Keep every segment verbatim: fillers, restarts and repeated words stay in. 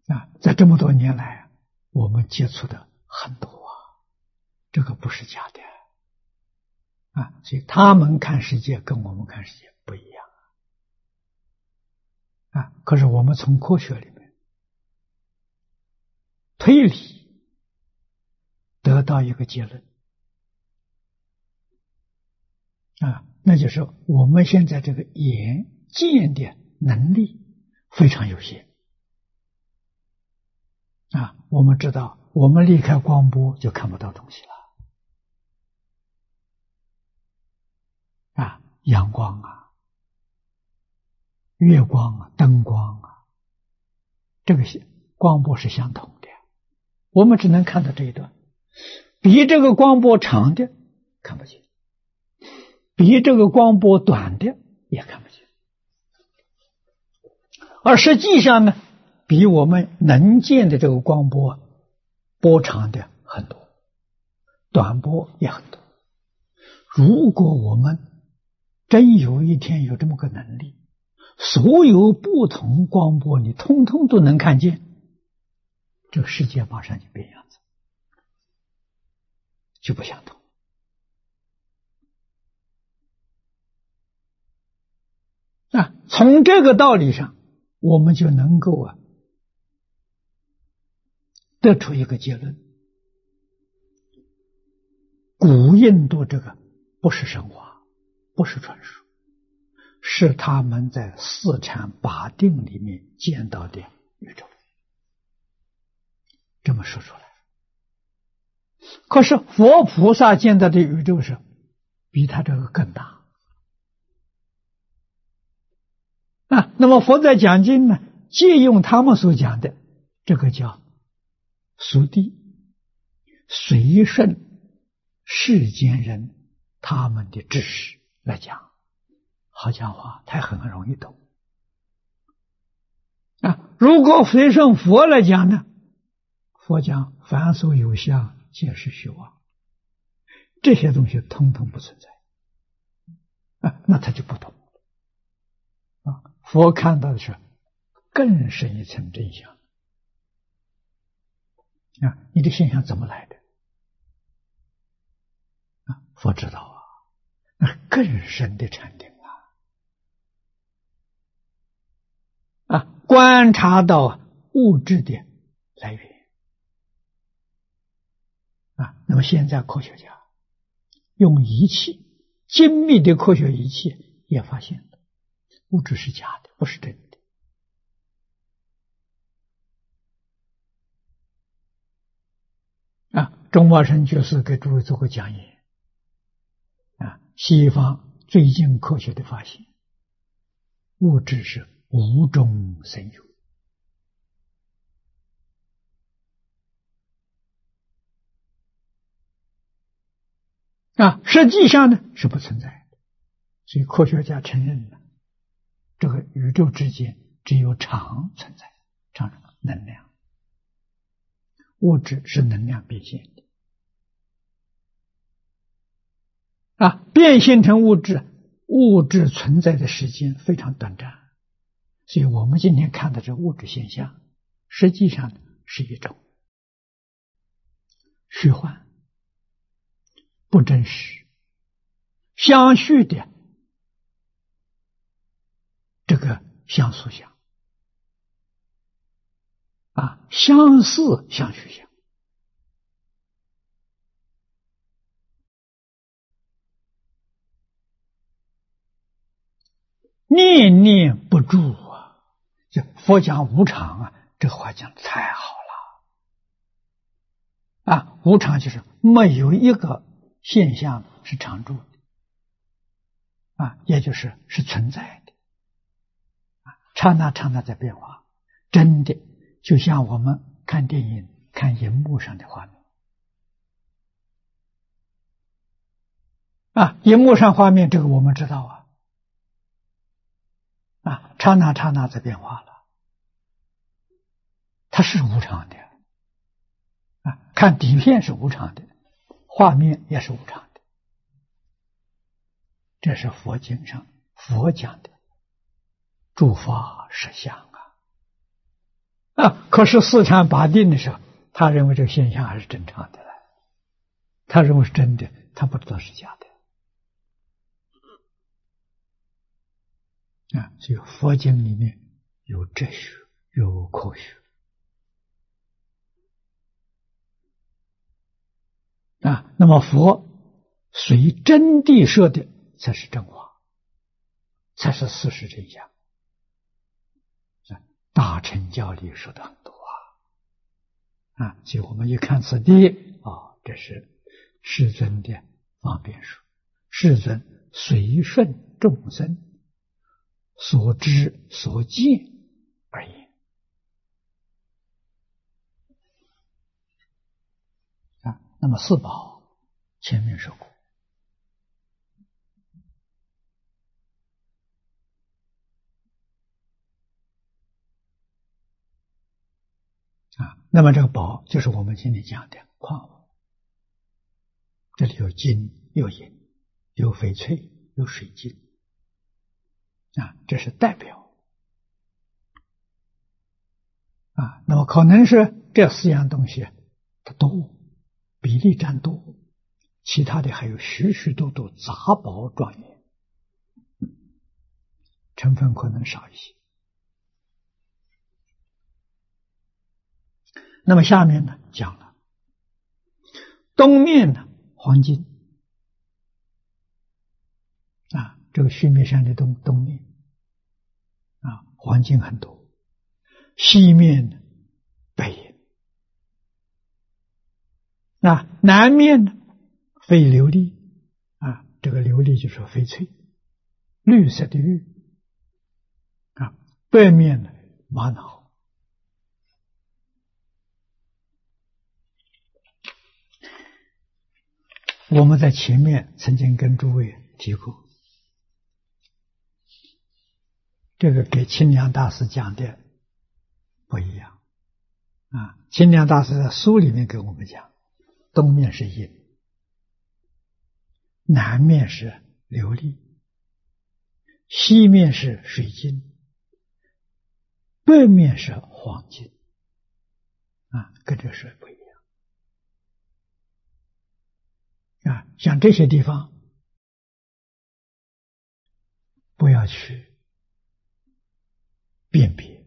啊，在这么多年来，我们接触的很多啊，这个不是假的啊，所以他们看世界跟我们看世界不一样啊。可是我们从科学里面推理得到一个结论啊，那就是我们现在这个眼见的能力非常有限啊。我们知道，我们离开光波就看不到东西了啊，阳光啊、月光啊、灯光啊，这个光波是相同的，我们只能看到这一段，比这个光波长的看不见，比这个光波短的也看不见，而实际上呢，比我们能见的这个光波波长的很多，短波也很多。如果我们真有一天有这么个能力，所有不同光波你通通都能看见，这个世界马上就变样子，就不相同啊。从这个道理上，我们就能够啊得出一个结论：古印度这个不是神话，不是传说，是他们在四禅八定里面见到的宇宙。这么说出来，可是佛菩萨见到的宇宙是比他这个更大啊。那么佛在讲经呢，借用他们所讲的，这个叫俗谛，随顺世间人他们的知识来讲，好讲话，他很容易懂啊。如果随顺佛来讲呢，佛讲凡所有相，皆是虚妄，这些东西通通不存在啊，那他就不懂啊。佛看到的是更深一层真相啊，你的现象怎么来的啊？佛知道啊，那更深的禅定啊啊，观察到物质的来源啊。那么现在科学家用仪器，精密的科学仪器也发现了物质是假的，不是真的啊。中华生居士给诸位做过讲演啊，西方最近科学的发现，物质是无中生有啊，实际上呢是不存在的。所以科学家承认了，这个宇宙之间只有常存在，常能量，物质是能量变现的啊，变现成物质，物质存在的时间非常短暂，所以我们今天看的这物质现象，实际上是一种虚幻、不真实、相续的这个相似相啊，相似相续相。念念不住啊，就佛讲无常啊，这话讲得太好了啊！无常就是没有一个现象是常住的啊，也就是是存在的啊，刹那刹那在变化，真的就像我们看电影看荧幕上的画面啊，荧幕上画面这个我们知道啊。啊，刹那刹那在变化了，它是无常的啊。看底片是无常的，画面也是无常的，这是佛经上佛讲的诸法实相啊啊，可是四禅八定的时候，他认为这个现象还是正常的，他认为是真的，他不知道是假的。啊，所以佛经里面有哲学，有科学。啊，那么佛随真谛说的才是真话，才是事实真相。大乘教理说的很多啊，啊，所以我们一看此地啊，这是世尊的方便说，世尊随顺众生所知所见而言。啊，那么四宝前面说过。啊，那么这个宝就是我们今天讲的矿物，这里有金有银有翡翠有水晶啊，这是代表啊。那么可能是这四样东西它多，比例占多，其他的还有许许多多杂宝庄严，成分可能少一些。那么下面呢讲了东面呢黄金啊，这个须弥山的东东面啊黄金很多，西面呢白银，那南面呢非琉璃啊，这个琉璃就是翡翠，绿色的玉啊，北面呢玛瑙。我们在前面曾经跟诸位提过，这个给清凉大师讲的不一样啊。清凉大师在书里面给我们讲，东面是银，南面是琉璃，西面是水晶，北面是黄金啊，跟这水不一样。啊，像这些地方不要去辨别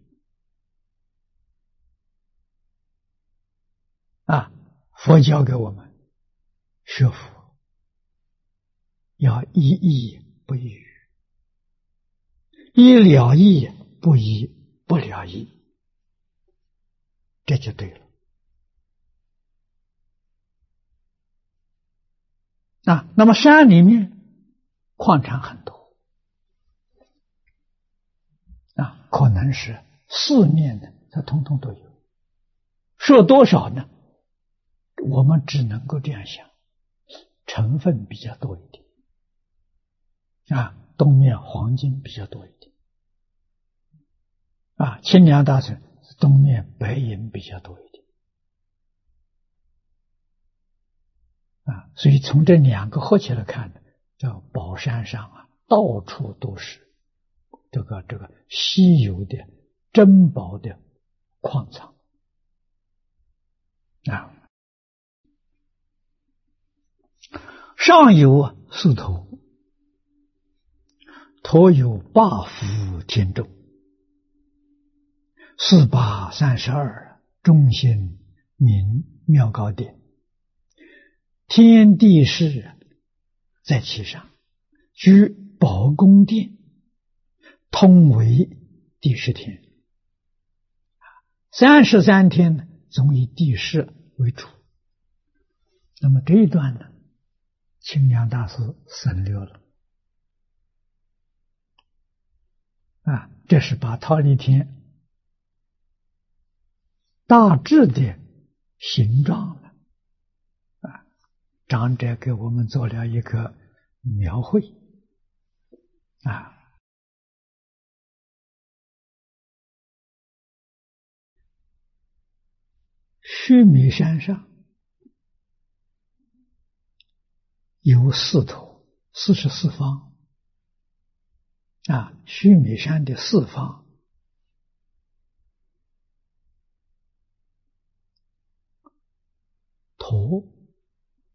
啊，佛教给我们学佛要一义不异，一了义不一不了义，这就对了。啊，那么山里面矿产很多啊，可能是四面的，它通通都有。说多少呢？我们只能够这样想，成分比较多一点啊，东面黄金比较多一点啊，清凉大城东面白银比较多一点。啊，所以从这两个合起来看呢，叫宝山上啊，到处都是这个这个稀有的珍宝的矿藏啊。上有四头，头有八福天众，四八三十二，中心名妙高殿。天地势在其上，居宝宫殿，通为第十天。三十三天呢，总以地势为主。那么这一段呢，清凉大师省略了啊，这是把忉利天大致的形状呢啊，长者给我们做了一个描绘啊。须弥山上有四头，四十四方啊，须弥山的四方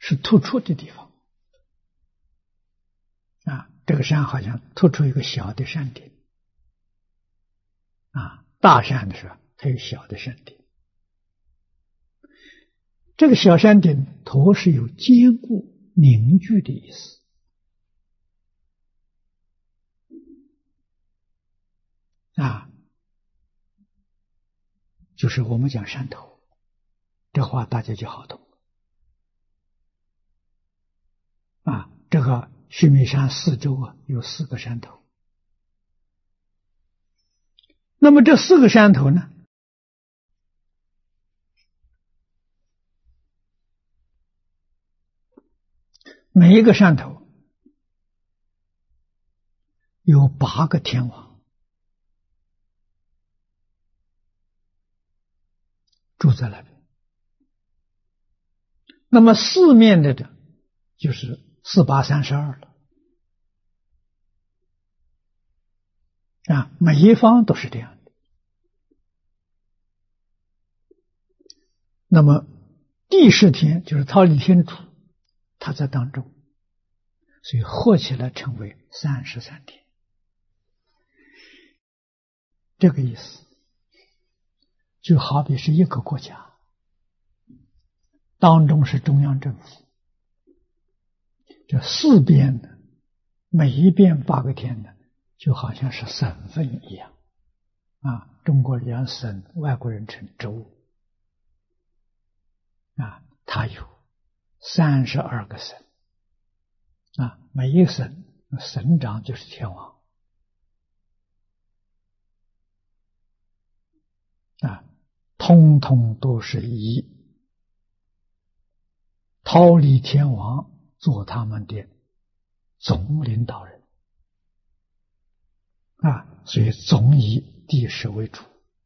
是突出的地方啊，这个山好像突出一个小的山顶啊，大山的时候它有小的山顶，这个小山顶头是有坚固凝聚的意思啊，就是我们讲山头，这话大家就好懂啊。这个须弥山四周啊有四个山头，那么这四个山头呢，每一个山头有八个天王住在那边，那么四面的的就是四八三十二了啊，每一方都是这样的。那么第十天就是忉利天主，他在当中，所以合起来称为三十三天，这个意思。就好比是一个国家当中是中央政府，这四边的每一边八个天的就好像是省份一样啊，中国人省，外国人称州啊，它有三十二个省啊，每一个省省长就是天王啊，通通都是以忉利天王做他们的总领导人啊，所以总以第十为主。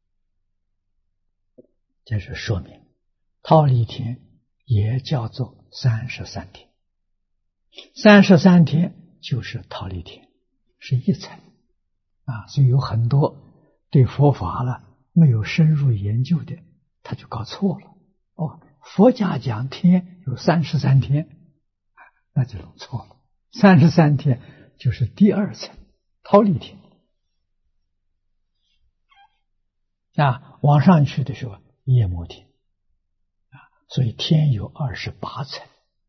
这是说明忉利天也叫做三十三天，三十三天就是忉利天，是一层啊，所以有很多对佛法了没有深入研究的，他就搞错了。哦，佛家讲天有三十三天，那就弄错了。三十三天就是第二层忉利天啊，往上去的时候夜摩天啊，所以天有二十八层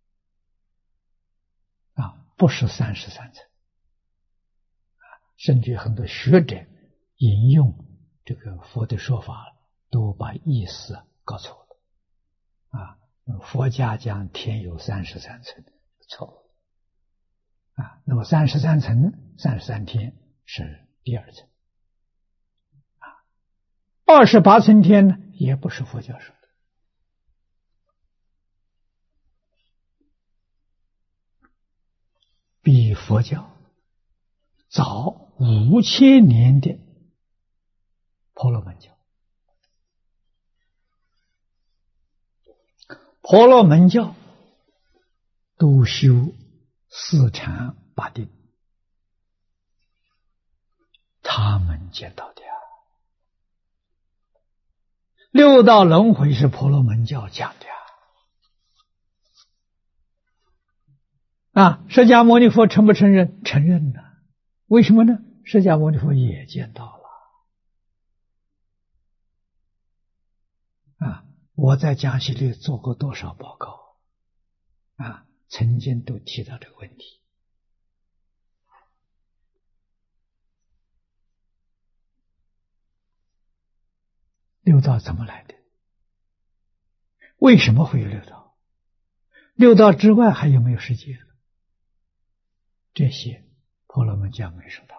啊，不是三十三层啊。甚至很多学者引用这个佛的说法，都把意思搞错了啊。佛家讲天有三十三层，错了啊。那么三十三层、三十三天是第二层啊。二十八层天呢，也不是佛教说的，比佛教早五千年的婆罗门教。婆罗门教都修四禅八定，他们见到的啊。六道轮回是婆罗门教讲的啊。啊，释迦牟尼佛承不承认？承认的。为什么呢？释迦牟尼佛也见到了啊。我在讲习里做过多少报告啊，曾经都提到这个问题。六道怎么来的？为什么会有六道？六道之外还有没有世界？这些婆罗门教没说到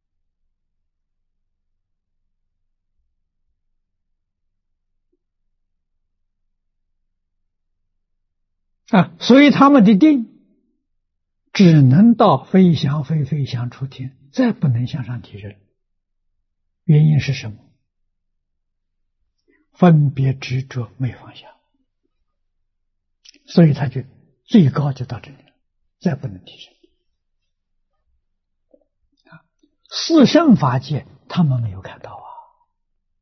啊，所以他们的定只能到非想非非想出天，再不能向上提升。原因是什么？分别执着没有放下，所以他就最高就到这里了，再不能提升。四圣法界他们没有看到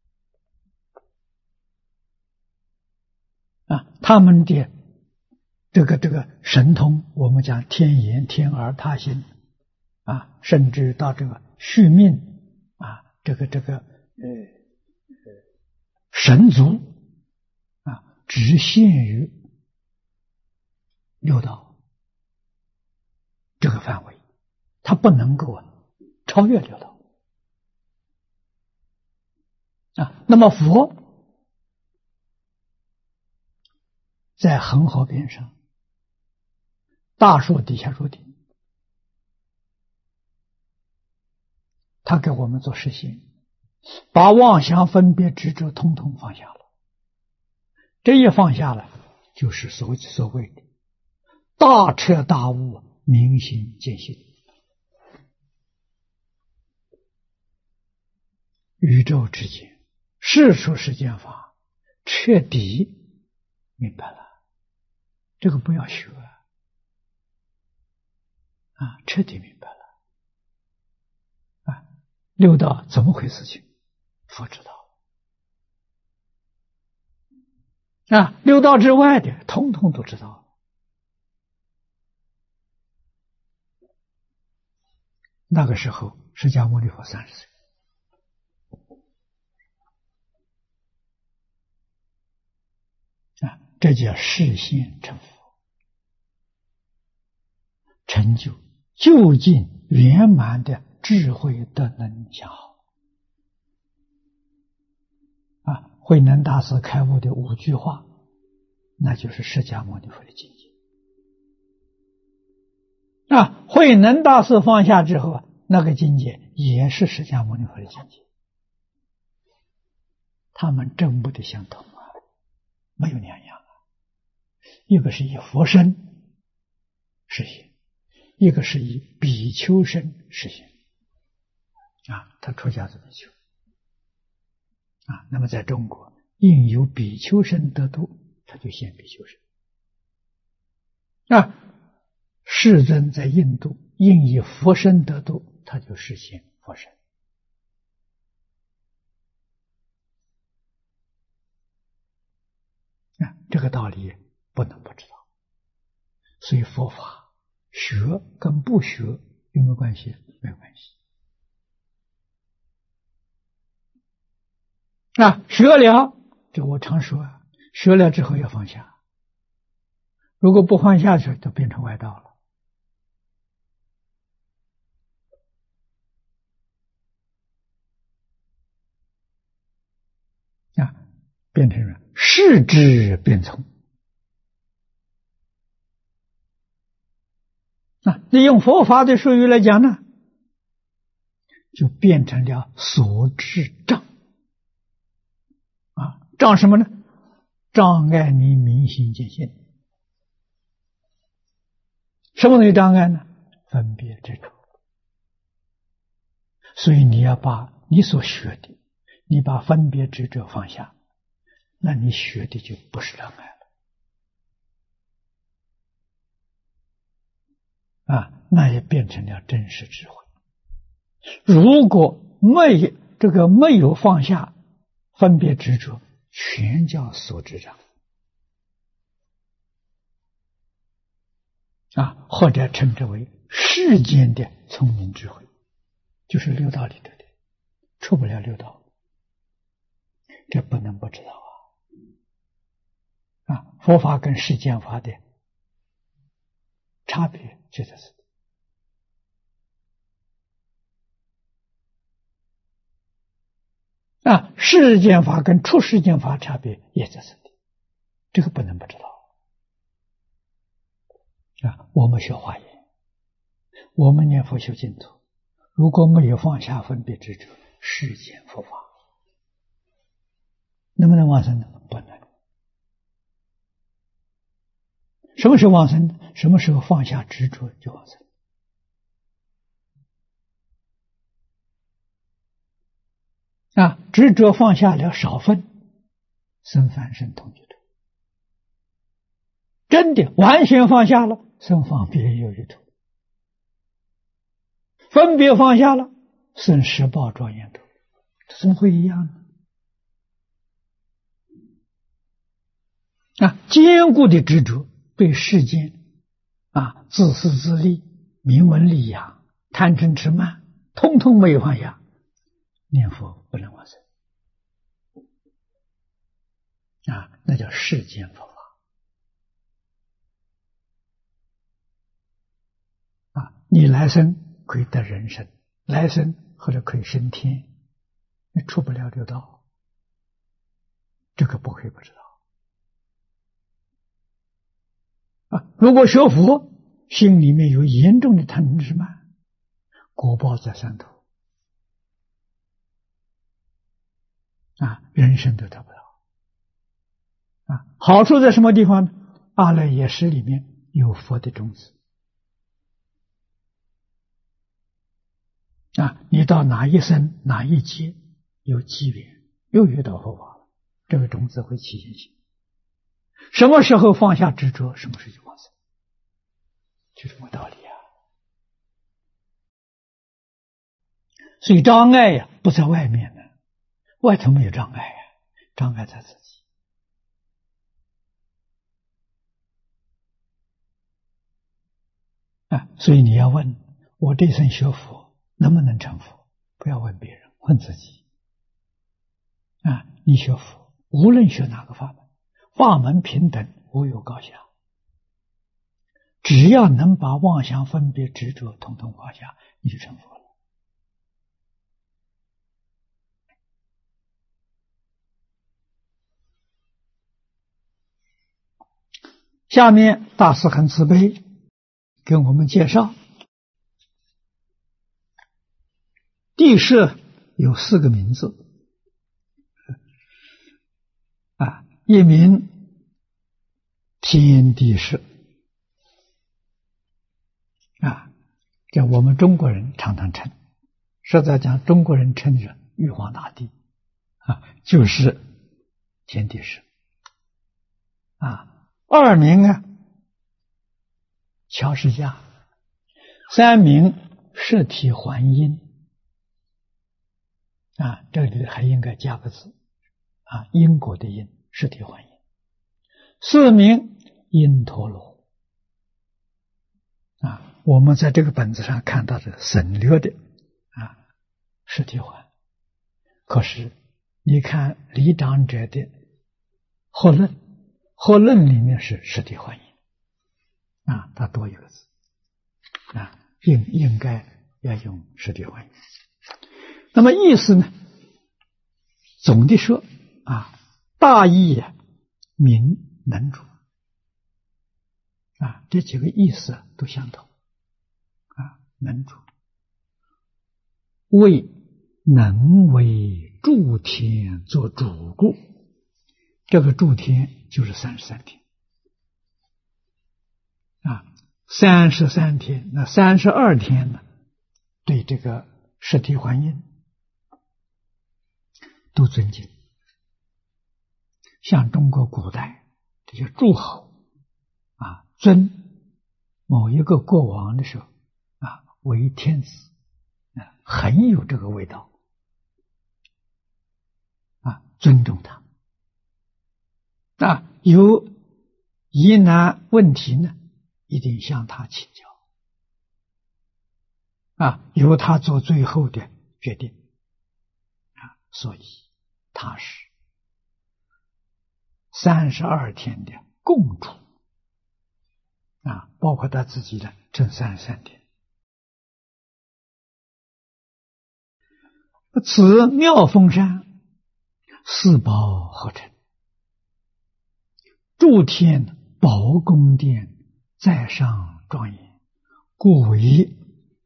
啊，啊，他们的这个这个神通，我们讲天眼、天耳、他心啊，甚至到这个续命啊，这个这个呃神足啊，只限于六道这个范围，它不能够啊超越六道啊。那么佛在恒河边上，大树底下入定，他给我们做实行，把妄想分别执着通通放下了。这一放下了，就是所所谓的大彻大悟，明心见性，宇宙之间世出世间法彻底明白了。这个不要学啊，彻底明白了啊！六道怎么回事情，佛知道啊，六道之外的通通都知道。那个时候释迦牟尼佛三十岁啊，这叫示现成佛，成就究竟圆满的智慧德能相好啊！慧能大师开悟的五句话，那就是释迦牟尼佛的境界啊！慧能大师放下之后啊，那个境界也是释迦牟尼佛的境界，他们真不得相同啊，没有两样啊！一个是以佛身实现，一个是以比丘身实现啊，他出家是比丘啊。那么在中国，应有比丘身得度，他就现比丘身啊。世尊在印度应以佛身得度，他就实现佛身啊。这个道理不能不知道，所以佛法学跟不学有没有关系？没有关系啊。学了，这我常说啊，学了之后要放下，如果不放下去，就变成外道了啊，变成了视之变从啊。利用佛法的术语来讲呢，就变成了所知障啊。障什么呢？障碍你明心见性。什么东西障碍呢？分别执着。所以你要把你所学的，你把分别执着放下，那你学的就不是障碍了啊，那也变成了真实智慧。如果没有这个没有放下分别执着，全叫所知障啊，或者称之为世间的聪明智慧，就是六道里头的，出不了六道，这不能不知道啊！啊，佛法跟世间法的差别就在这里啊，世间法跟出世间法差别也在这里，这个不能不知道啊。我们学华严，我们念佛修净土，如果没有放下分别执着，世间佛法能不能往生呢？不能。什么时候往生呢？什么时候放下执着就往生啊！执着放下了少分，生凡身同居土。真的完全放下了，生方便有余土。分别放下了，生十报庄严土。这怎么会一样呢？啊，坚固的执着对世间啊自私自利、名闻利养、贪嗔痴慢，通通没有放下，念佛不能往生啊，那叫世间佛法啊。你来生可以得人生，来生或者可以升天，你出不了六道，这个不可以不知道啊。如果学佛，心里面有严重的贪嗔痴慢，果报在上头啊，人生都得不到啊。好处在什么地方呢？阿赖耶识里面有佛的种子啊，你到哪一生哪一劫有机缘又遇到佛法了，这个种子会起现行。什么时候放下执着，什么时候就往生，就这么道理啊。所以障碍呀、啊、不在外面呢，外头没有障碍呀、啊，障碍在自己啊。所以你要问我这一生学佛能不能成佛，不要问别人，问自己啊。你学佛无论学哪个法门，法门平等，无有高下，只要能把妄想分别执着统统放下，你就成佛了。下面大师很慈悲给我们介绍，地势有四个名字啊，一名天地势啊，这我们中国人常常称，实在讲中国人称是玉皇大帝啊，就是天地势啊。二名啊乔世家，三名摄体还阴啊，这里还应该加个字啊，因果的因，摄体还阴。四名因陀罗啊，我们在这个本子上看到的省略的啊摄体还，可是你看李长者的惑论，惑论里面是摄体还阴啊，它多一个字啊，应应该要用摄体还阴。那么意思呢？总的说啊，大义啊，明能主啊，这几个意思都相同啊，能主为能为诸天做主故，这个诸天就是三十三天啊，三十三天，那三十二天呢，对这个摄体还阴都尊敬，像中国古代这些诸侯啊，尊某一个国王的时候啊为天子啊，很有这个味道啊，尊重他啊，有疑难问题呢，一定向他请教啊，由他做最后的决定啊，所以他是三十二天的共主啊，包括他自己的这三十三天。此妙峰山，四宝合成，诸天宝宫殿在上庄严，故为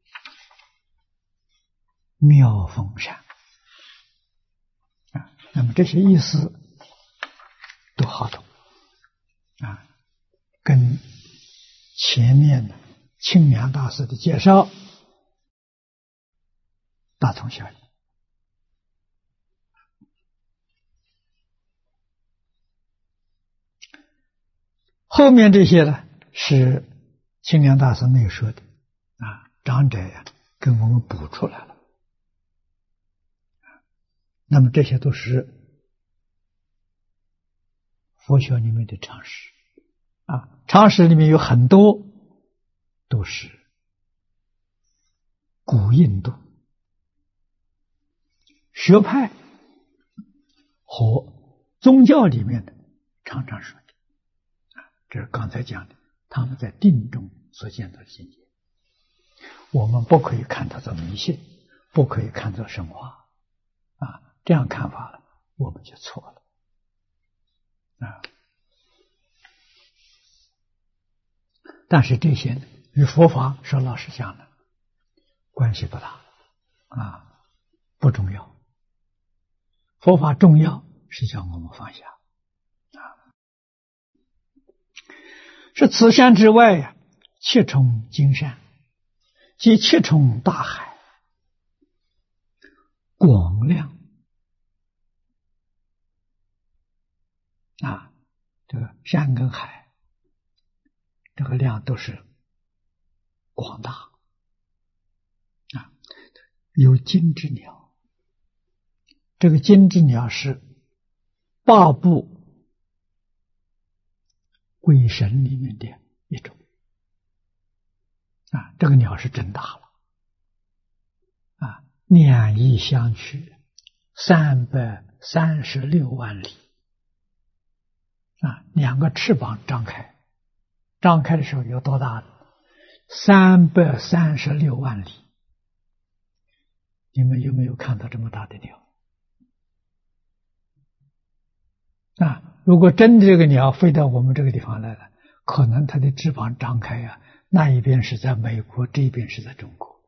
妙峰山啊。那么这些意思都好懂啊，跟前面的清凉大师的介绍大同小异。后面这些呢，是清凉大师没有说的啊，长者呀跟我们补出来了。那么这些都是佛学里面的常识啊，常识里面有很多都是古印度学派和宗教里面的常常说的啊，这是刚才讲的，他们在定中所见到的境界，我们不可以看它做迷信，不可以看作神话啊，这样看法了，我们就错了啊。但是这些与佛法说老实讲呢，关系不大啊，不重要。佛法重要是叫我们放下啊。是此山之外呀，七重金山，即七重大海，广亮啊，这个山跟海，这个量都是广大啊。有金之鸟，这个金之鸟是八部鬼神里面的一种啊，这个鸟是真大了啊，两翼相去，三百三十六万里啊，两个翅膀张开，张开的时候有多大？三百三十六万里。你们有没有看到这么大的鸟？啊，如果真的这个鸟飞到我们这个地方来了，可能它的翅膀张开啊，那一边是在美国，这一边是在中国。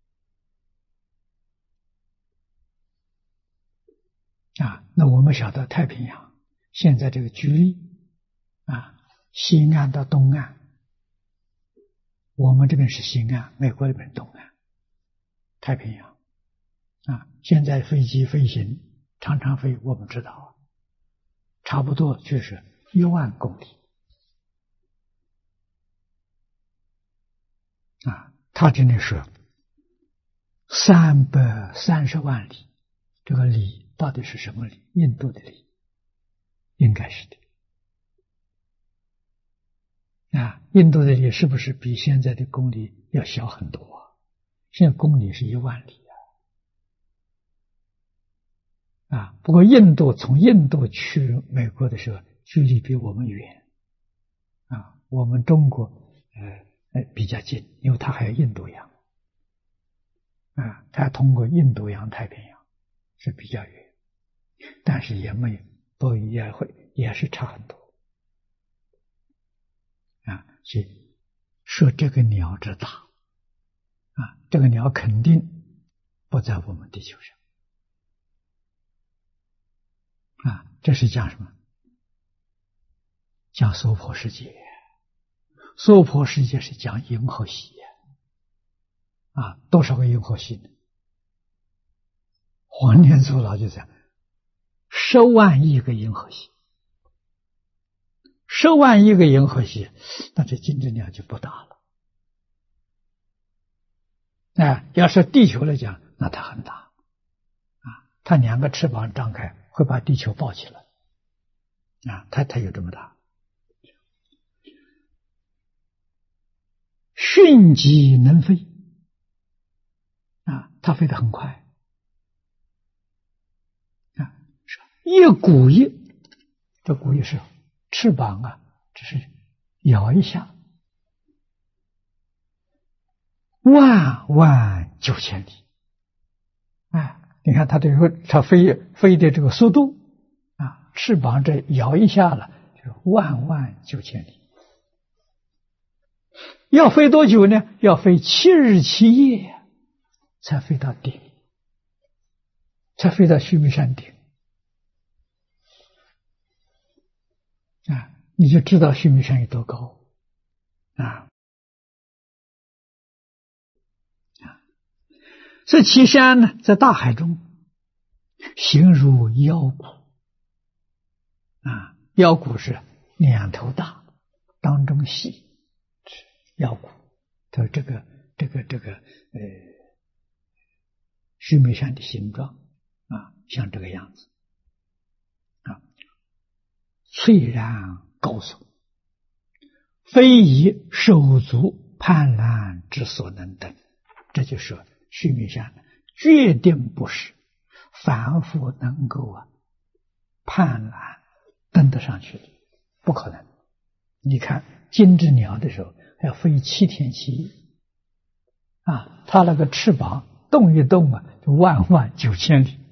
啊，那我们晓得太平洋现在这个距离啊，西岸到东岸，我们这边是西岸，美国这边是东岸，太平洋啊，现在飞机飞行常常飞，我们知道差不多就是一万公里啊，他这里说三百三十万里，这个里到底是什么里？印度的里，应该是的啊。印度的里是不是比现在的公里要小很多啊？现在公里是一万里啊！啊，不过印度从印度去美国的时候，距离比我们远啊，我们中国呃呃比较近，因为它还有印度洋啊，它通过印度洋、太平洋是比较远。但是也没有，不也会也是差很多啊。所以说这个鸟之大啊，这个鸟肯定不在我们地球上啊。这是讲什么？讲娑婆世界。娑婆世界是讲银河系啊，多少个银河系呢？黄念祖老就讲十万亿个银河系，十万亿个银河系，那这金质鸟就不大了。哎，要是地球来讲，那它很大啊，它两个翅膀张开，会把地球抱起来啊，它它有这么大。迅疾能飞啊，它飞得很快。一鼓一，这鼓一是翅膀啊，只是摇一下，万万九千里。哎，你看它这个它飞飞的这个速度啊，翅膀这摇一下了，就万万九千里。要飞多久呢？要飞七日七夜才飞到顶，才飞到须弥山顶。啊，你就知道须弥山有多高啊！啊，这岐山呢，在大海中，形如腰鼓啊，腰鼓是两头大，当中细，腰鼓。它这个这个这个呃，须弥山的形状啊，像这个样子啊。翠然高耸， 非以手足贪婪之所能登。这就说须弥山决定不是凡夫能够啊攀婪登得上去的，不可能。你看金翅鸟的时候要飞七天七夜啊，它那个翅膀动一动啊，就万万九千里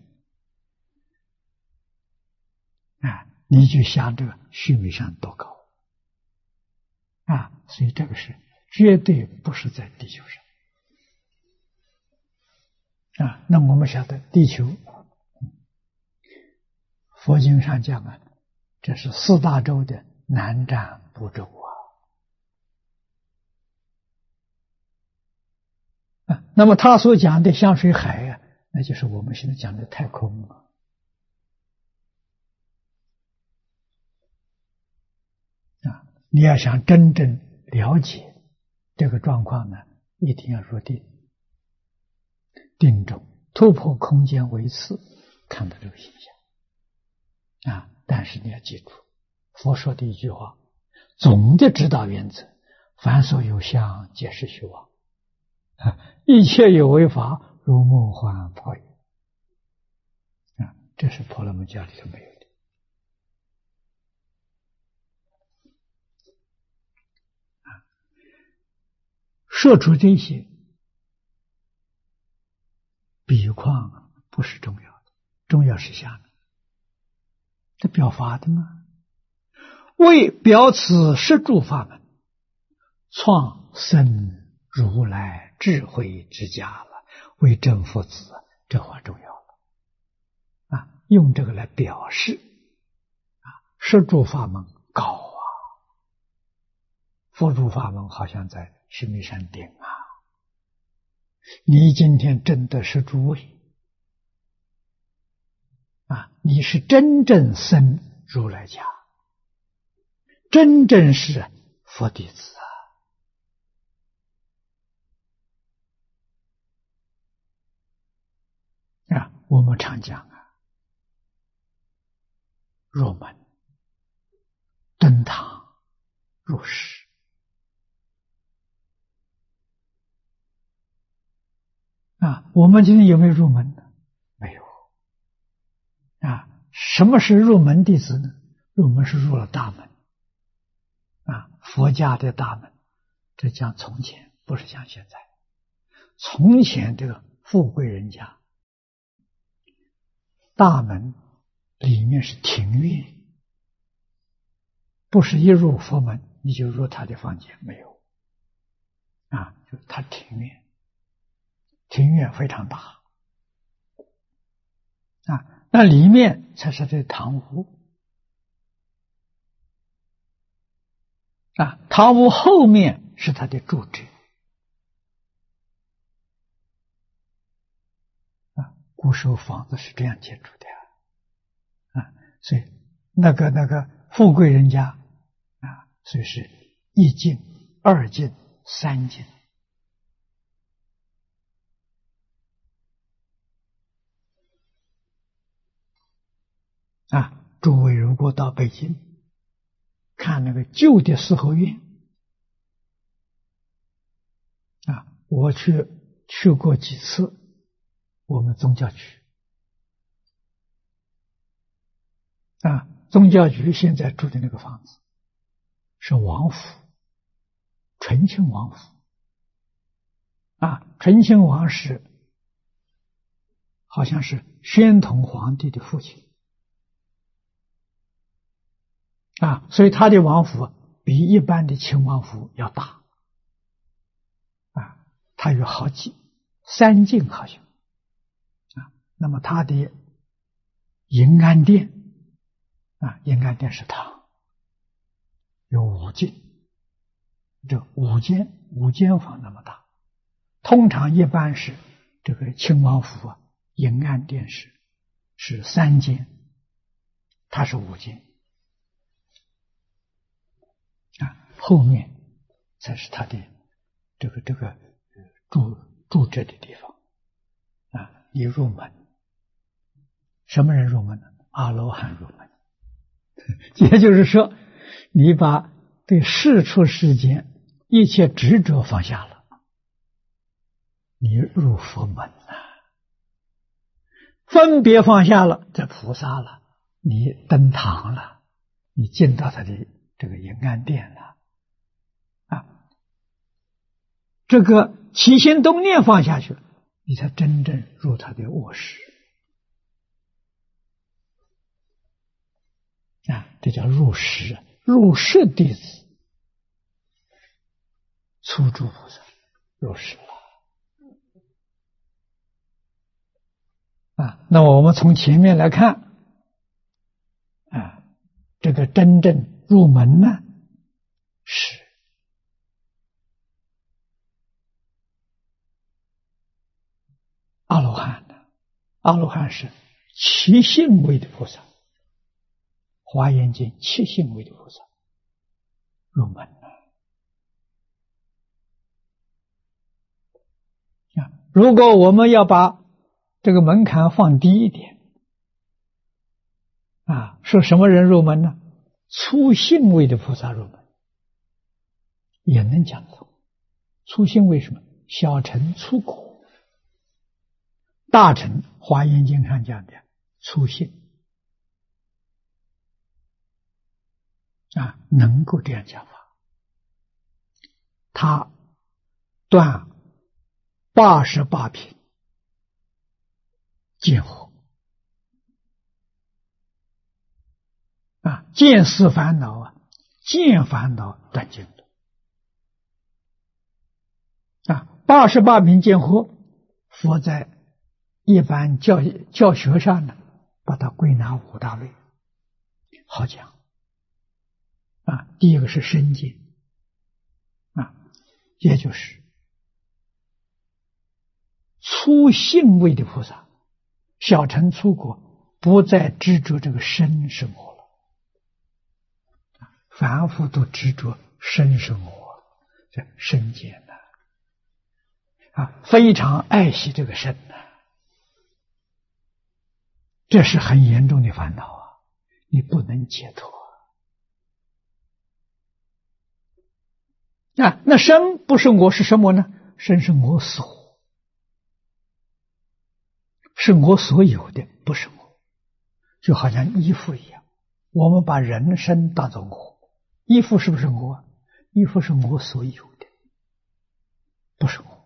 啊！你就想这个须弥山多高啊！所以这个是绝对不是在地球上啊。那我们晓得地球，佛经上讲啊，这是四大洲的南瞻部洲啊。啊，那么他所讲的香水海啊，那就是我们现在讲的太空了。啊，你要想真正了解这个状况呢，一定要入定，定中突破空间维次，看到这个现象啊。但是你要记住佛说的一句话，总的指导原则，凡所有相皆是虚妄，一切有为法如梦幻泡影啊，这是婆罗门教里头没有的啊。说出这些比况不是重要的，重要是下面这表法的吗？为表此十住法门，创生如来智慧之家了，为真佛子，这话重要了啊！用这个来表示啊，十住法门高啊，佛住法门好像在须弥山顶啊。你今天证得十住位啊，你是真正生如来家，真正是佛弟子啊！啊，我们常讲啊，入门、登堂、入室啊，我们今天有没有入门呢？没有啊。什么是入门弟子呢？入门是入了大门啊，佛家的大门。这讲从前，不是讲现在。从前这个富贵人家，大门里面是庭院，不是一入佛门你就入他的房间，没有啊，就他庭院，庭院非常大啊，那里面才是这堂屋啊，堂屋后面是他的住址啊。古时候房子是这样建筑的啊，所以那个那个富贵人家啊，所以是一进、二进、三进啊。诸位如果到北京看那个旧的四合院啊，我去去过几次我们宗教局啊，宗教局现在住的那个房子是王府，醇亲王府啊，醇亲王是好像是宣统皇帝的父亲啊，所以他的王府比一般的亲王府要大啊，他有好几三进好像啊。那么他的银安殿啊，银安殿是堂，有五进，这五间五间房那么大。通常一般是这个亲王府啊，银安殿是是三间，它是五间啊，后面才是他的这个这个住住这的地方啊。你入门，什么人入门呢？阿罗汉入门。也就是说，你把对世出世间一切执着放下了，你入佛门了；分别放下了，这菩萨了，你登堂了，你进到他的这个银安殿了啊！这个起心动念放下去，你才真正入他的卧室啊！这叫入室，入室弟子，初住菩萨入室了啊！那么我们从前面来看啊，这个真正入门呢，是阿罗汉的。阿罗汉是七性位的菩萨，华严经七性位的菩萨入门了啊！如果我们要把这个门槛放低一点啊，说什么人入门呢？粗性位的菩萨入门也能讲通。粗性为什么？小乘粗果，大乘华严经上讲的粗性啊，能够这样讲法。他断八十八品见惑啊，见思烦恼啊，见烦恼断净土啊。八十八品见惑，佛在一般教教学上呢，把它归纳五大类，好讲啊。第一个是身见啊，也就是粗性位的菩萨，小乘粗果，不再执着这个身是我了，凡夫都执着身是我，这身见呢啊，非常爱惜这个身呢，这是很严重的烦恼啊，你不能解脱啊。那身不是我是什么呢？身是我所，是我所有的，不是我。就好像衣服一样，我们把人身当作我，衣服是不是我？衣服是我所有的，不是我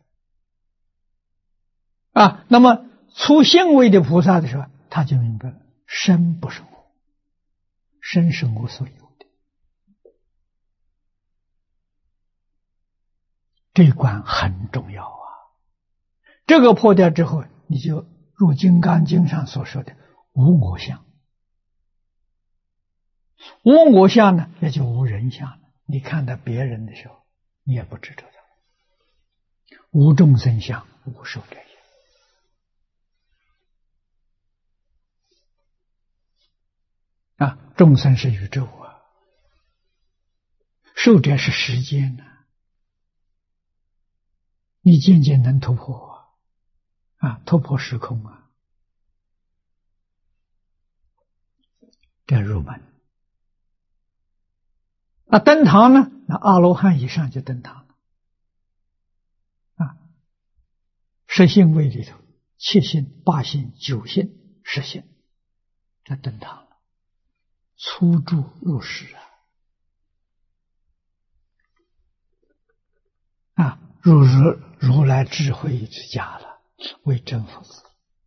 啊。那么出性位的菩萨的时候，他就明白了，身不是我，身是我所有的。这一关很重要啊！这个破掉之后，你就入《金刚经》上所说的无我相。无我相呢，也就无人相了。你看到别人的时候，你也不执着他。无众生相，无寿者也。啊，众生是宇宙啊，寿者是时间呢、啊。你渐渐能突破啊，啊，突破时空啊，这入门。那登堂呢？那阿罗汉以上就登堂了啊。十性位里头，七性、八性、九性、十性，这登堂了，初住入室啊，啊，入如如来智慧之家了，为真佛子。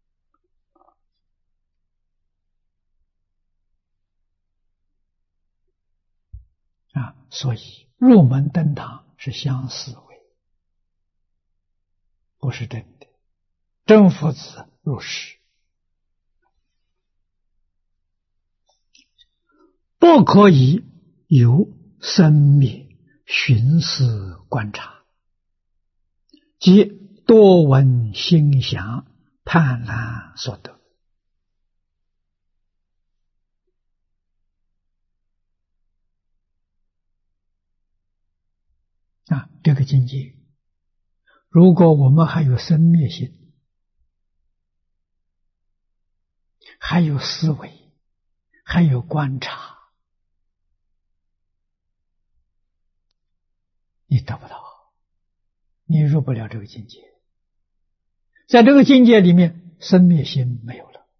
啊，所以入门登堂是相思维，不是真的。真佛子入室，不可以由生灭寻思观察，即多闻心想贪婪所得。啊，这个境界，如果我们还有生灭心，还有思维，还有观察， 得不到，你入不了这个境界。在这个境界里面，生灭心没有了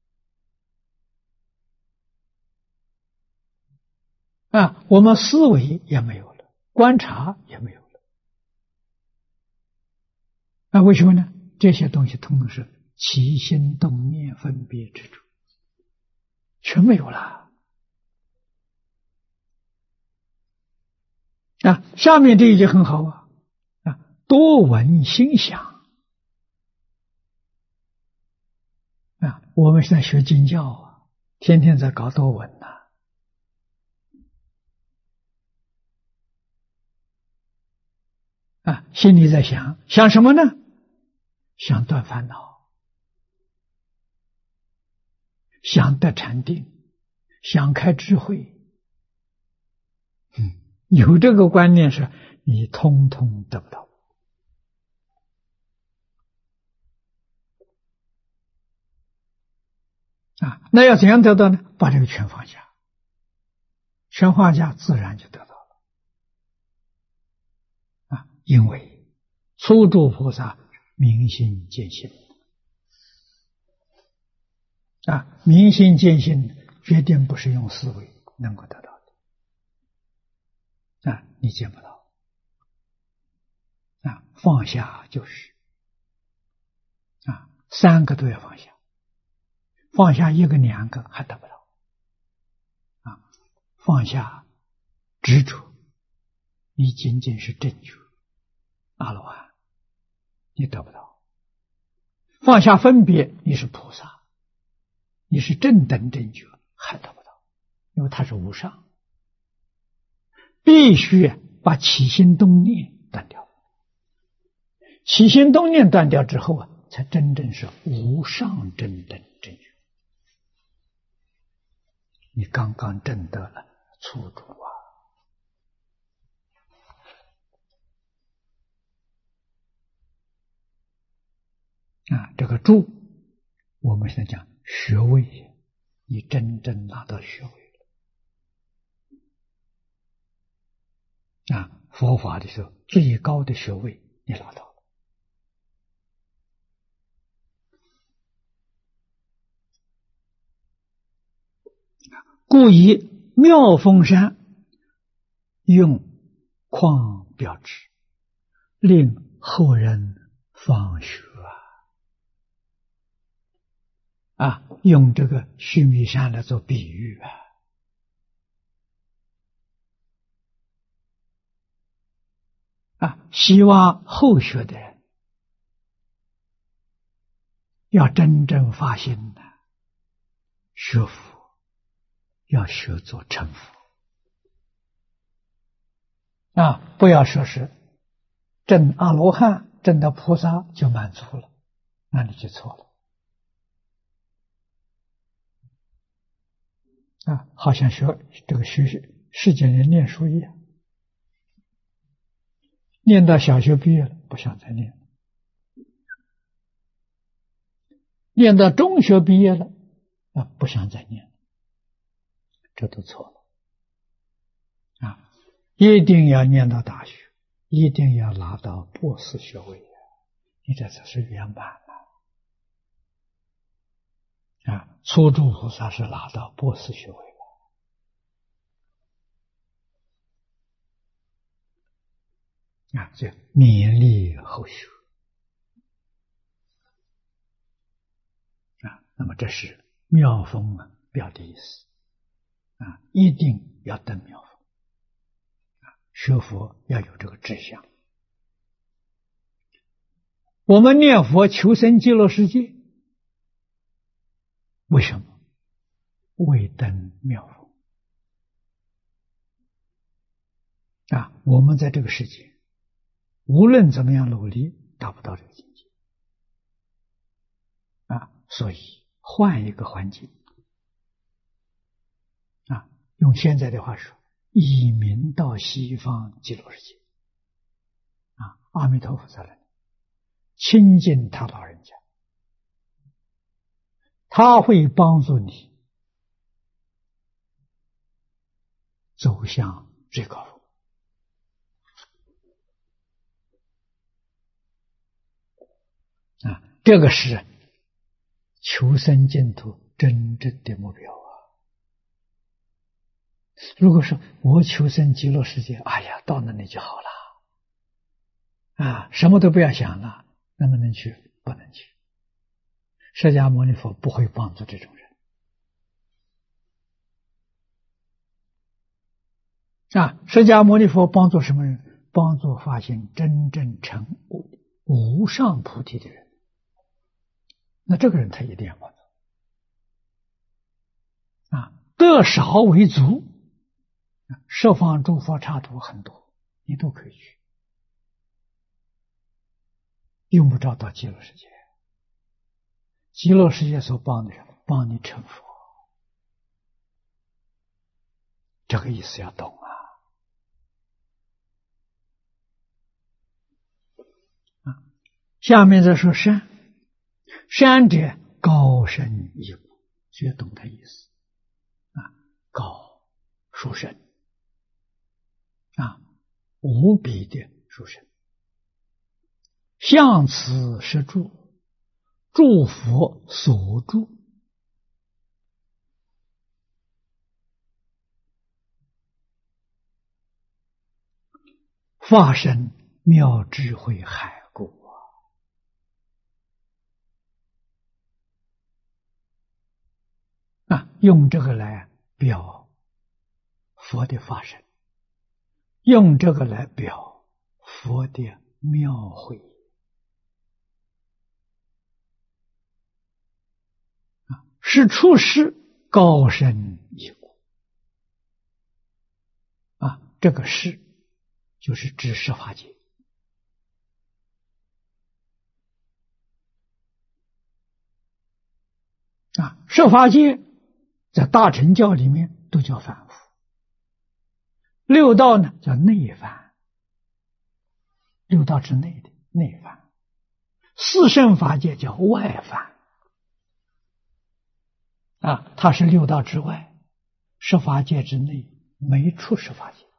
啊，我们思维也没有了，观察也没有了。那为什么呢？这些东西通通是起心动念分别之处，全没有了啊。下面这一句很好啊，啊，多闻心想啊。我们现在学经教啊，天天在搞多闻呐、啊，啊，心里在想想什么呢？想断烦恼，想得禅定，想开智慧。嗯，有这个观念是你通通得不到啊。那要怎样得到呢？把这个全放下，全放下自然就得到了啊。因为初住菩萨明心见性啊，明心见性决定不是用思维能够得到的啊，你见不到啊。放下就是啊，三个都要放下，放下一个两个还得不到啊。放下执着，你仅仅是正觉阿罗汉，你得不到；放下分别，你是菩萨，你是正等正觉，还得不到，因为它是无上。必须把起心动念断掉，起心动念断掉之后啊，才真正是无上正等正觉。你刚刚证得了初住啊！啊，这个住，我们现在讲学位，你真正拿到学位了啊！佛法的时候，最高的学位你拿到了。故以妙峰山用旷表之，令后人方学啊！啊，用这个须弥山来做比喻啊！啊，希望后学的人要真正发心的学佛。要学做成佛啊！不要说是证阿罗汉、证到菩萨就满足了，那你就错了啊！好像学这个学世间人念书一样，念到小学毕业了，不想再念；念到中学毕业了，啊，不想再念。这都错了啊！一定要念到大学，一定要拿到博士学位，你这才是圆满了啊！初住菩萨是拿到博士学位了啊，这勉励后学啊。那么这是妙峰啊表的意思。啊，一定要登妙峰啊！学佛要有这个志向。我们念佛求生极乐世界，为什么？为登妙峰啊！我们在这个世界，无论怎么样努力，达不到这个境界啊！所以换一个环境。啊，用现在的话说，以名到西方极乐世界啊，阿弥陀佛在那里亲近他老人家，他会帮助你走向最高峰这个是求生净土真正的目标啊！如果说我求生极乐世界，哎呀，到那里就好了，啊，什么都不要想了，能不能去？不能去。释迦牟尼佛不会帮助这种人啊！释迦牟尼佛帮助什么人？帮助发现真正成无上菩提的人。那这个人他一定要帮助啊！得少为足，十方诸佛刹土很多，你都可以去，用不着到极乐世界。极乐世界所帮的人，帮你成佛，这个意思要懂啊！啊，下面再说善，善者高深异故，就要懂它意思啊，高殊胜啊，无比的殊胜。向此是住，诸佛所住，化身妙智慧海故啊！用这个来表佛的化身，用这个来表佛的妙慧啊！是处世高深异故啊！这个世就是指十法界啊！十法界在大乘教里面都叫凡夫，六道呢叫内凡，六道之内的内凡，四圣法界叫外凡啊，它是六道之外，十法界之内，没出十法界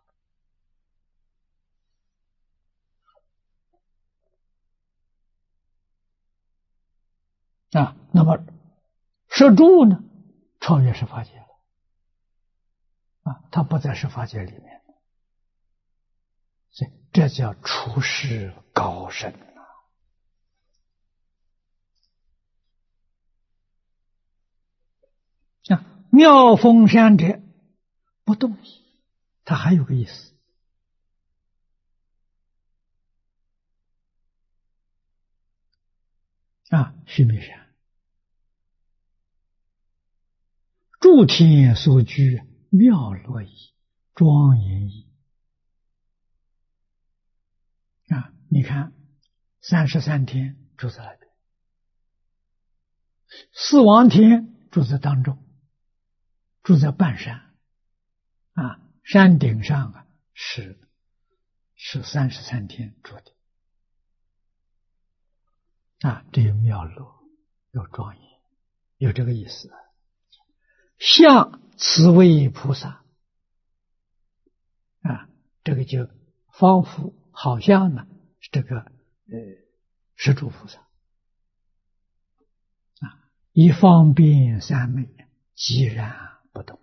啊。那么十住呢，超越十法界了啊，它不在十法界里面，所以这叫出世高深啊。妙峰山者不动矣，它还有个意思啊。须弥山诸天所居，妙乐矣，庄严矣啊！你看，三十三天住在那边，四王天住在当中，住在半山啊，山顶上啊是是三十三天住的啊，这有妙乐，有庄严，有这个意思。像此为菩萨啊，这个就仿佛好像呢，这个呃十住菩萨啊，以方便三昧，寂然不动。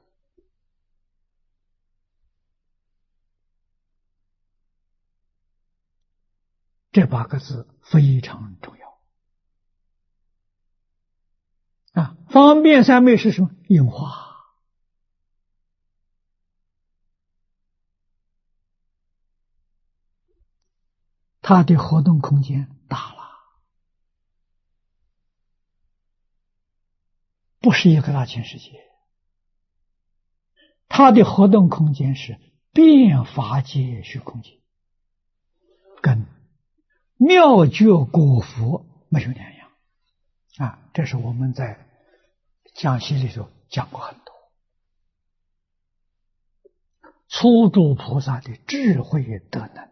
这八个字非常重要啊！方便三昧是什么？应化。它的活动空间大了，不是一个大千世界，它的活动空间是遍法界虚空界，跟妙觉果佛没有两样啊！这是我们在讲习里头讲过很多。初住菩萨的智慧德能，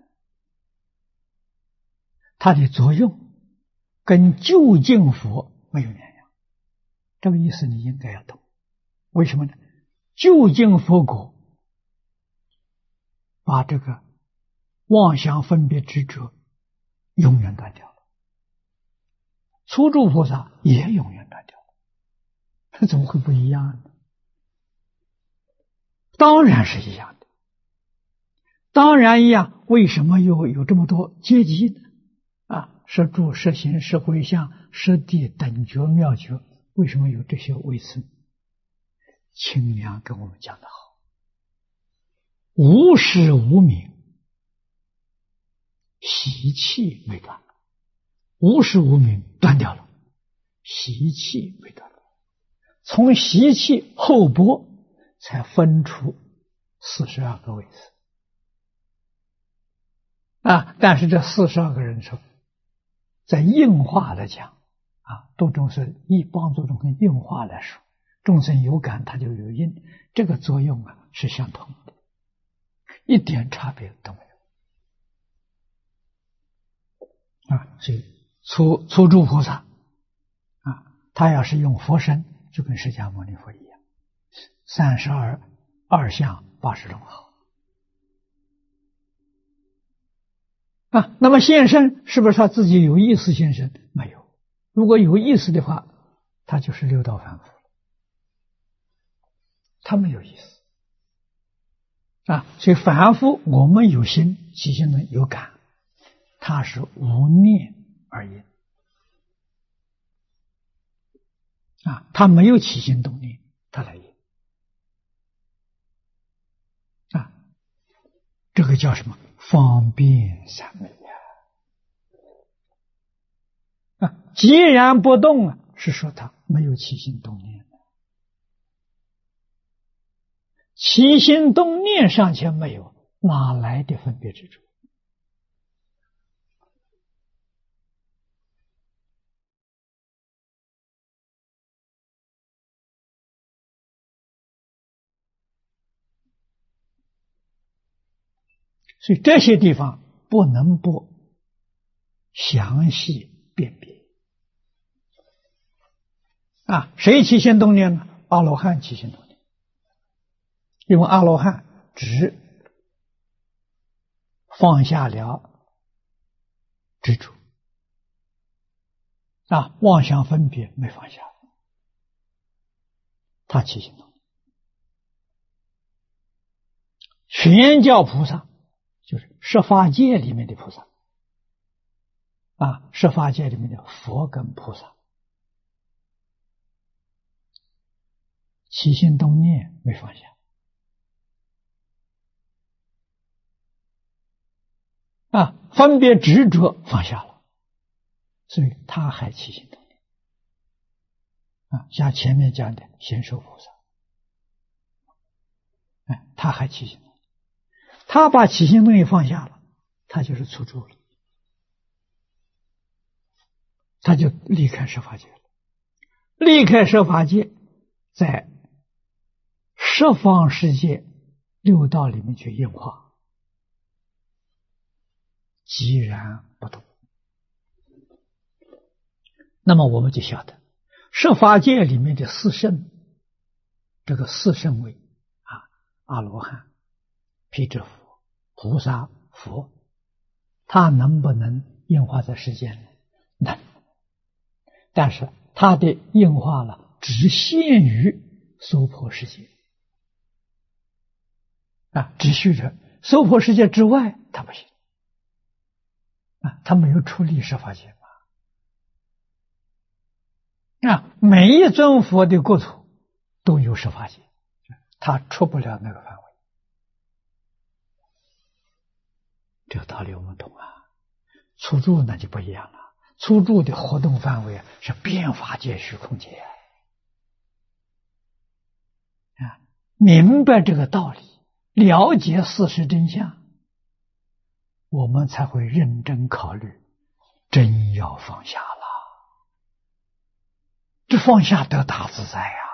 它的作用跟究竟佛没有两样，这个意思你应该要懂。为什么呢？究竟佛果把这个妄想分别执着永远断掉了， 初住菩萨也永远断掉，怎么会不一样呢？当然是一样的，当然一样。为什么又有这么多阶级呢？啊，摄住、摄行、摄回向、摄地等觉妙觉，为什么有这些位次？清凉跟我们讲的好，无始无明，习气没断，无始无明断掉了，习气没断，从习气后波才分出四十二个位次啊！但是这四十二个人数，在应化来讲啊，都总是以帮助众生应化来说，众生有感，他就有应，这个作用啊是相同的，一点差别都没有啊！所以初初住菩萨啊，他要是用佛身，就跟释迦牟尼佛一样，三十二二相八十种好啊。那么现身是不是他自己有意识现身？没有。如果有意识的话，他就是六道凡夫，他没有意思啊。所以凡夫我们有心，起心动有感，他是无念而已啊，他没有起心动念，他来应啊，这个叫什么？方便三昧啊！啊，既然不动啊，是说他没有起心动念，起心动念尚且没有，哪来的分别执着？所以这些地方不能不详细辨别啊！谁起心动念呢？阿罗汉起心动念，因为阿罗汉只放下了执着啊，妄想分别没放下，他起心动念。全教菩萨就是十法界里面的菩萨啊，十法界里面的佛跟菩萨，起心动念没放下啊，分别执着放下了，所以他还起心动念啊，像前面讲的贤受菩萨，哎，他还起心动念，他把起心动念放下了，他就是初住了，他就离开十法界了，离开十法界，在十方世界六道里面去应化，寂然不动。那么我们就晓得十法界里面的四圣，这个四圣位啊，阿罗汉、辟支佛、菩萨、佛，他能不能应化在世间呢？能，但是他的应化了只限于娑婆世界啊，只许着娑婆世界之外他不行啊，他没有出离十法界嘛啊，每一尊佛的国土都有十法界，他出不了那个范围。这个道理我们懂啊。初住那就不一样了，初住的活动范围是遍法界、虚空界啊，明白这个道理，了解事实真相，我们才会认真考虑，真要放下了。这放下得大自在呀！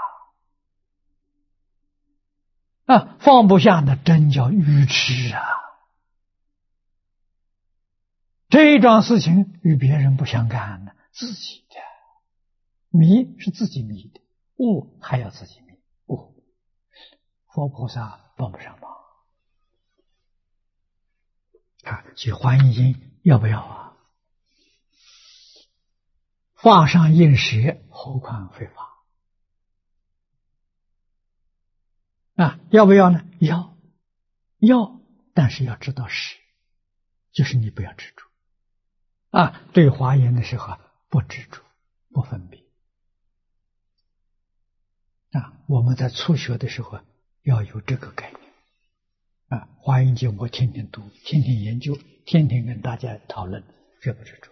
啊，放不下那真叫愚痴啊！这一桩事情与别人不相干的，自己的迷是自己迷的，悟还要自己迷悟，佛菩萨帮不上忙啊！所以华严经要不要啊？ 法上应舍，何况非法？啊，要不要呢？要，要，但是要知道是，就是你不要执着。啊，对华严的时候不执着，不分别。啊，我们在初学的时候要有这个概念。啊，华严经我天天读，天天研究，天天跟大家讨论，这不执着。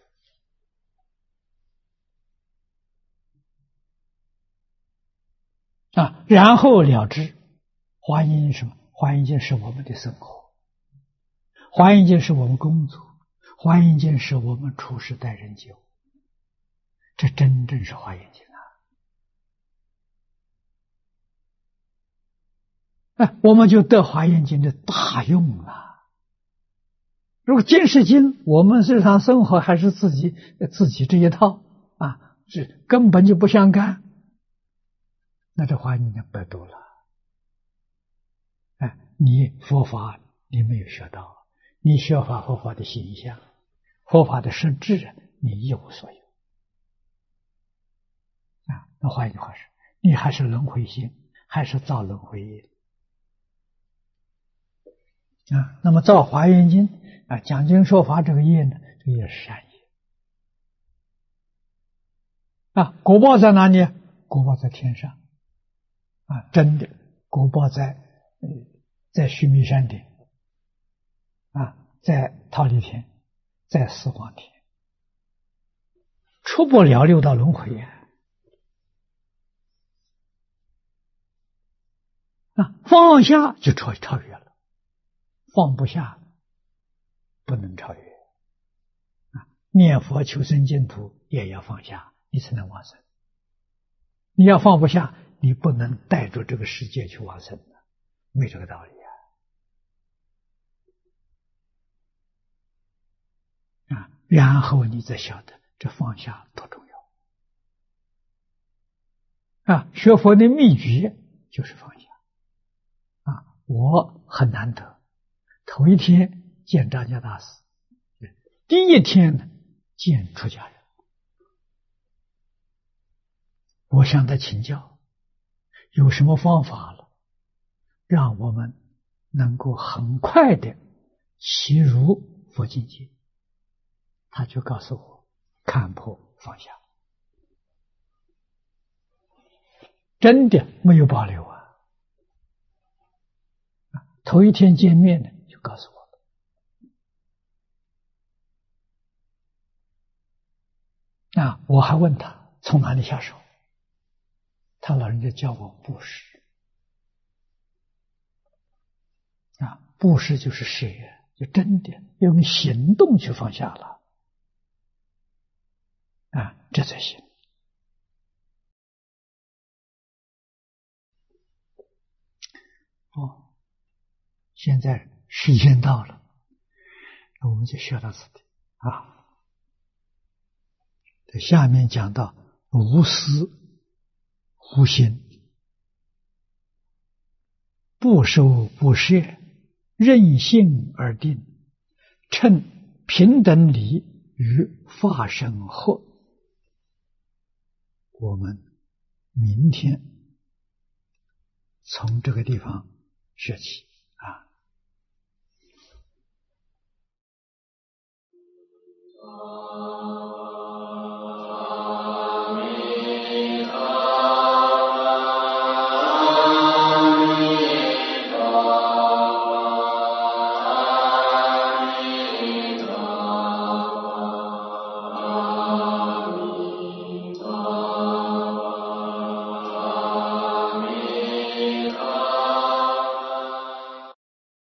啊，然后了知华严什么？华严经是我们的生活，华严经是我们工作，华严经是我们处事待人接物，这真正是华严经啊！哎，我们就得华严经的大用了。如果经是经，我们日常生活还是自己自己这一套啊，是根本就不相干。那这华严经白读了。哎，你佛法你没有学到，你学法佛法的形象，佛法的实质，你一无所有。啊，那换一句话是，你还是轮回心，还是造轮回业。啊，那么造华严经啊，讲经说法这个业呢，这个也是善业。啊，果报在哪里？果报在天上。啊，真的果报在呃在须弥山顶，啊，在忉利天，在四皇天，出不了六道轮回呀！啊，放下就超超越了，放不下不能超越。啊，念佛求生净土也要放下，你才能往生。你要放不下，你不能带着这个世界去往生的，没这个道理啊！啊，然后你再晓得这放下多重要啊！学佛的秘诀就是放下啊！我很难得，头一天见张家大师，第一天呢见出家人，我向他请教，有什么方法了，让我们能够很快的契入佛境界？他就告诉我，看破放下，真的没有保留啊！头一天见面呢，就告诉我了。啊，我还问他从哪里下手，他老人家教我布施。啊，布施就是事业，就真的用行动去放下了。啊，这才行。哦，现在时间到了，我们就学到此地啊。下面讲到无私无心，不收不摄，任性而定，趁平等理与法身合。我们明天从这个地方学起。